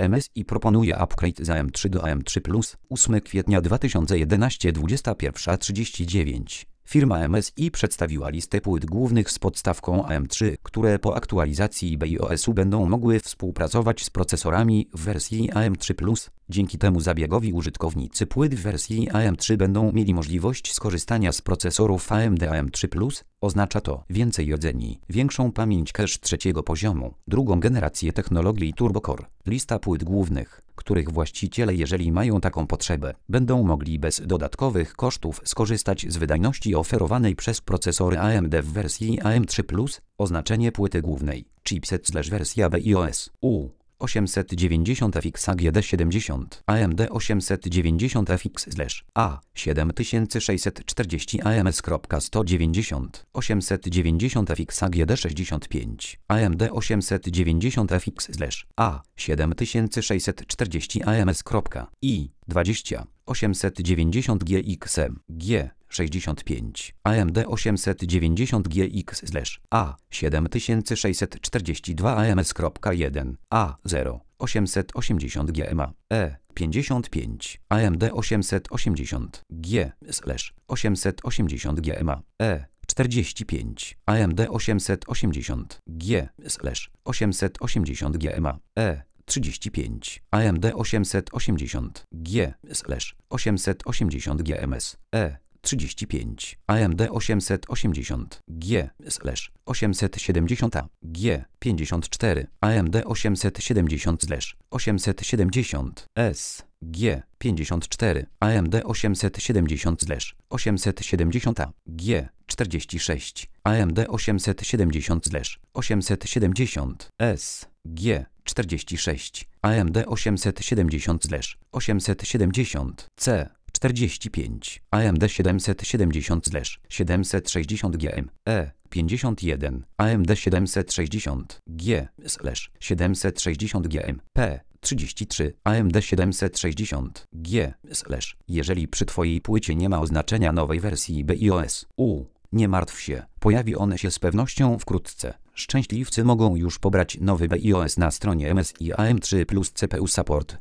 MSI proponuje upgrade z AM3 do AM3+, 8 kwietnia 2011, 21:39. Firma MSI przedstawiła listę płyt głównych z podstawką AM3, które po aktualizacji BIOS-u będą mogły współpracować z procesorami w wersji AM3+. Dzięki temu zabiegowi użytkownicy płyt w wersji AM3 będą mieli możliwość skorzystania z procesorów AMD AM3+. Oznacza to więcej rdzeni, większą pamięć cache trzeciego poziomu, drugą generację technologii Turbo Core. Lista płyt głównych, których właściciele, jeżeli mają taką potrzebę, będą mogli bez dodatkowych kosztów skorzystać z wydajności oferowanej przez procesory AMD w wersji AM3+. Oznaczenie płyty głównej: chipset/wersja BIOS U890FX AGD70 AMD 890FX/A7640 AMS.190 890FX AGD65 AMD 890FX/A7640 AMS.I20 890GXM G65 AMD 890GX/A7642 AMS.1 A0 880GMA E55 AMD 880G/880GMA E45 AMD 880G/880GMA E35 AMD 880G/880GMS E35 AMD 880G/870 G54 AMD 870/870 S G54 AMD 870/870 G46 AMD 870/870 S G46 AMD 870/870 C 45 AMD 770/760 GM E51 AMD 760 G/760 GM P33 AMD 760 G/. Jeżeli przy Twojej płycie nie ma oznaczenia nowej wersji BIOS nie martw się, pojawi one się z pewnością wkrótce. Szczęśliwcy mogą już pobrać nowy BIOS na stronie MSI AM3 plus CPU Support.